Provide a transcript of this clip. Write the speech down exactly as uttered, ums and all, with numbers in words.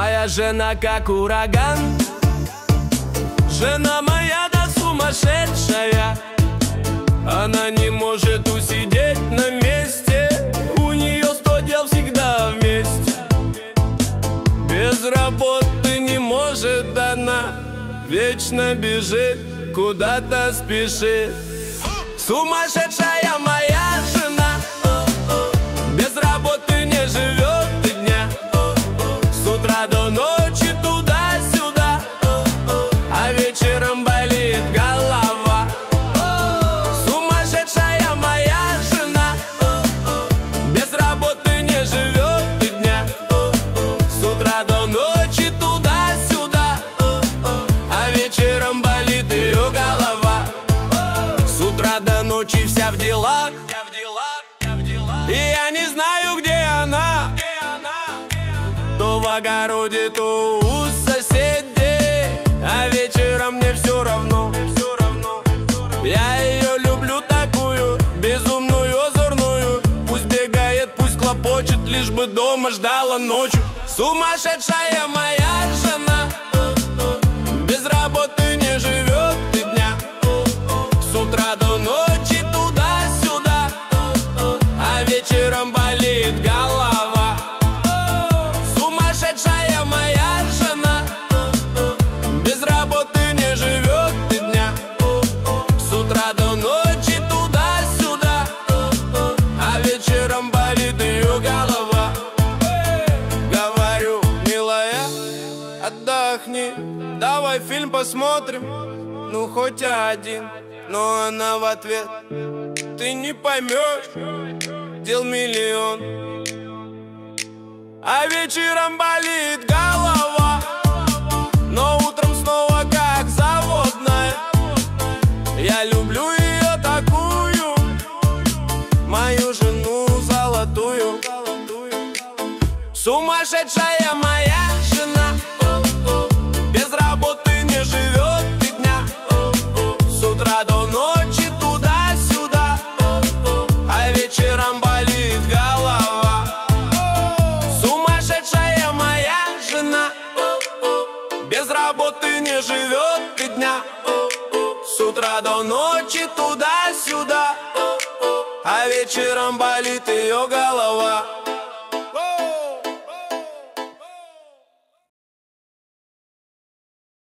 Моя жена как ураган, жена моя да сумасшедшая. Она не может усидеть на месте, у нее сто дел всегда вместе. Без работы не может она, вечно бежит, куда-то спешит. Сумасшедшая моя жена, без работы не живет и дня. С утра до ночи туда-сюда, а вечером болит голова. Сумасшедшая моя жена, без работы не живет и дня. С утра до ночи туда-сюда, а вечером болит ее голова. С утра до ночи вся в делах, и я не знаю, где она. То в огороде, то у соседей, а вечером мне все равно. Я ее люблю такую, безумную, озорную. Пусть бегает, пусть хлопочет, лишь бы дома ждала ночью. Сумасшедшая моя жена, без работы не живет и дня. С утра до ночи туда-сюда, а вечером болит голова. Сумасшедшая моя жена, без работы не живет и дня. С утра до ночи туда-сюда, а вечером болит ее голова. Говорю, милая, отдохни, давай фильм посмотрим, ну хоть один. Но она в ответ: ты не поймешь, дел миллион. А вечером болит голова, но утром снова как заводная. Я люблю ее такую, мою жену золотую. Сумасшедшая моя жена, без работы не живет и дня. С утра до ночи туда-сюда, а вечером болит голова. Сумасшедшая моя жена, без работы не живет и дня. С утра до ночи туда-сюда, а вечером болит ее голова.